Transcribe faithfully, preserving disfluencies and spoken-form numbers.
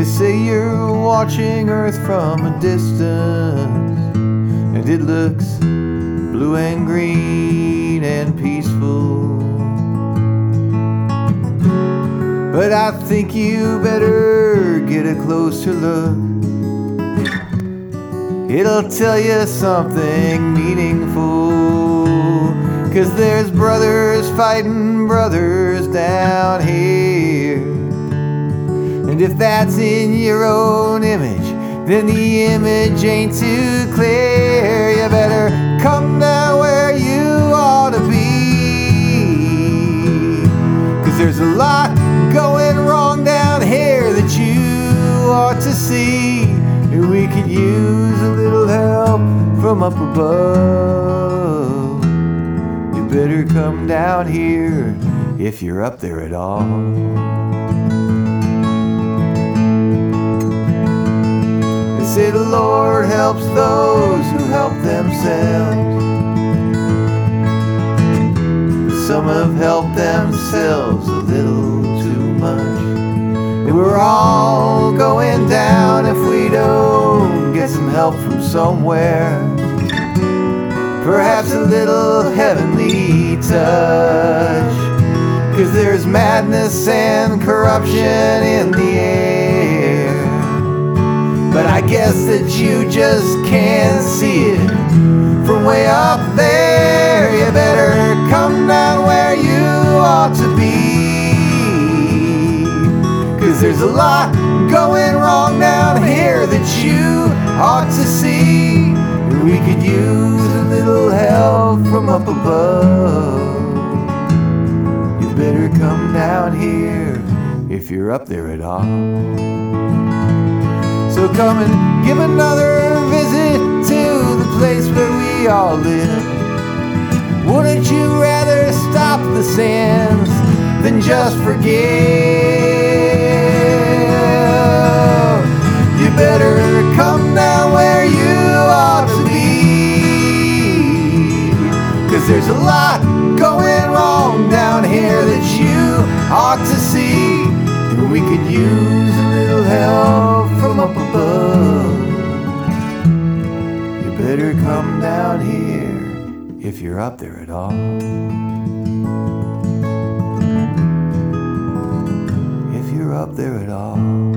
They say you're watching Earth from a distance, and it looks blue and green and peaceful. But I think you better get a closer look. It'll tell you something meaningful. 'Cause there's brothers fighting brothers down here. And if that's in your own image, then the image ain't too clear. You better come down where you ought to be. 'Cause there's a lot going wrong down here that you ought to see. And we could use a little help from up above. You better come down here if you're up there at all. They say the Lord helps those who help themselves. Some have helped themselves a little too much. And we're all going down if we don't get some help from somewhere. Perhaps a little heavenly touch. 'Cause there's madness and corruption in the air. But I guess that you just can't see it from way up there. You better come down where you ought to be. 'Cause there's a lot going wrong down here that you ought to see. And we could use a little help from up above. You better come down here if you're up there at all. So come and give another visit to the place where we all live. Wouldn't you rather stop the sins than just forgive? You better come down where you ought to be. 'Cause there's a lot going wrong down here that you ought to see. And we could use a little help from up above. You better come down here if you're up there at all. If you're up there at all.